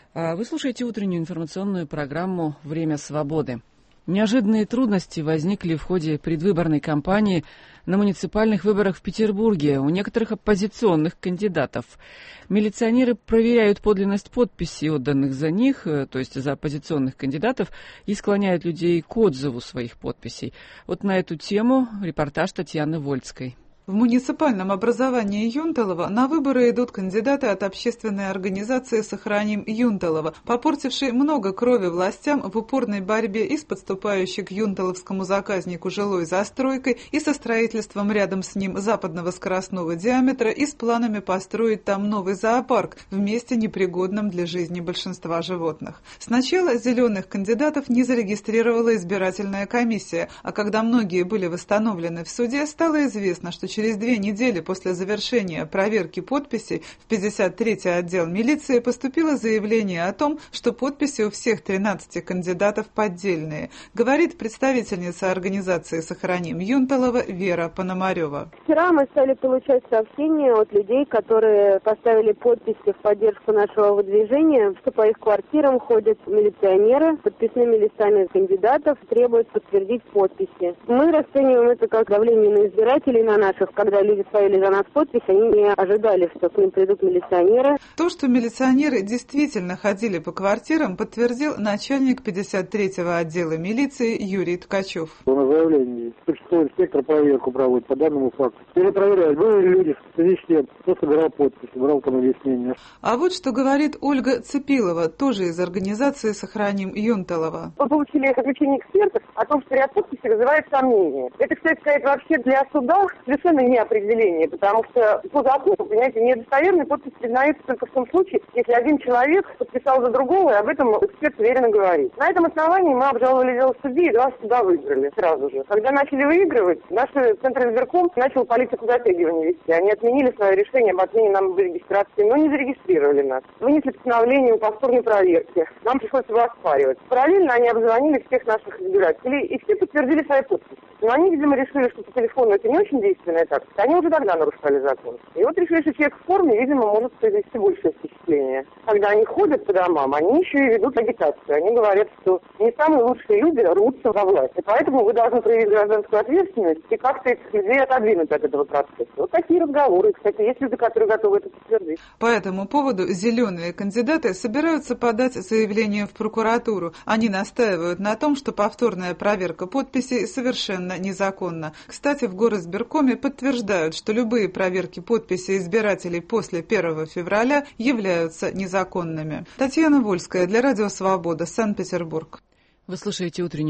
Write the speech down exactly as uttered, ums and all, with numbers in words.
Вы слушаете утреннюю информационную программу «Время свободы». Неожиданные трудности возникли в ходе предвыборной кампании на муниципальных выборах в Петербурге у некоторых оппозиционных кандидатов. Милиционеры проверяют подлинность подписей, отданных за них, то есть за оппозиционных кандидатов, и склоняют людей к отзыву своих подписей. Вот на эту тему репортаж Татьяны Вольской. В муниципальном образовании Юнталова на выборы идут кандидаты от общественной организации «Сохраним Юнталова», попортившие много крови властям в упорной борьбе и с подступающей к юнталовскому заказнику жилой застройкой, и со строительством рядом с ним западного скоростного диаметра, и с планами построить там новый зоопарк в месте, непригодном для жизни большинства животных. Сначала зеленых кандидатов не зарегистрировала избирательная комиссия, а когда многие были восстановлены в суде, стало известно, что через две недели после завершения проверки подписей в пятьдесят третий отдел милиции поступило заявление о том, что подписи у всех тринадцати кандидатов поддельные, говорит представительница организации «Сохраним Юнталова» Вера Пономарева. Вчера мы стали получать сообщения от людей, которые поставили подписи в поддержку нашего выдвижения, что по их квартирам ходят милиционеры с подписными листами кандидатов, требуют подтвердить подписи. Мы расцениваем это как давление на избирателей, на наших. Когда люди ставили за нас подпись, они не ожидали, что к ним придут милиционеры. То, что милиционеры действительно ходили по квартирам, подтвердил начальник пятьдесят третьего отдела милиции Юрий Ткачев. На заявлении существует инспектор проверку проводит по данному факту. Перепроверяют, были люди в связи с тем, кто собирал подпись, собирал там объяснение. А вот что говорит Ольга Цепилова, тоже из организации «Сохраним Юнталова». Мы получили заключение экспертов о том, что ряд подписей вызывает сомнения. Это, кстати сказать, вообще для суда совершенно не определение, потому что по закону, понимаете, недостоверная подпись признается только в том случае, если один человек подписал за другого, и об этом эксперт уверенно говорит. На этом основании мы обжаловали дело в суде, и два суда выиграли сразу же. Когда начали выигрывать, наш Центр избирком начал политику затягивания вести. Они отменили свое решение об отмене нам регистрации, но не зарегистрировали нас. Вынесли постановление о повторной проверке. Нам пришлось его оспаривать. Параллельно они обзвонили всех наших избирателей, и все подтвердили свои подписи. Но они, видимо, решили, что по телефону это не очень действенная тактика. Они уже тогда нарушали закон. И вот решили, что человек в форме, видимо, может произвести большее впечатление. Когда они ходят по домам, они еще и ведут агитацию. Они говорят, что не самые лучшие люди рвутся во власть. И поэтому вы должны проявить гражданскую ответственность и как-то этих людей отодвинуть от этого процесса. Вот такие разговоры. Кстати, есть люди, которые готовы это подтвердить. По этому поводу зеленые кандидаты собираются подать заявление в прокуратуру. Они настаивают на том, что повторная проверка подписей совершенно незаконна. Кстати, в горосбиркоме подтверждают, что любые проверки подписей избирателей после первого февраля являются незаконными. Татьяна Вольская для Радио Свобода, Санкт-Петербург. Вы слушаете утреннюю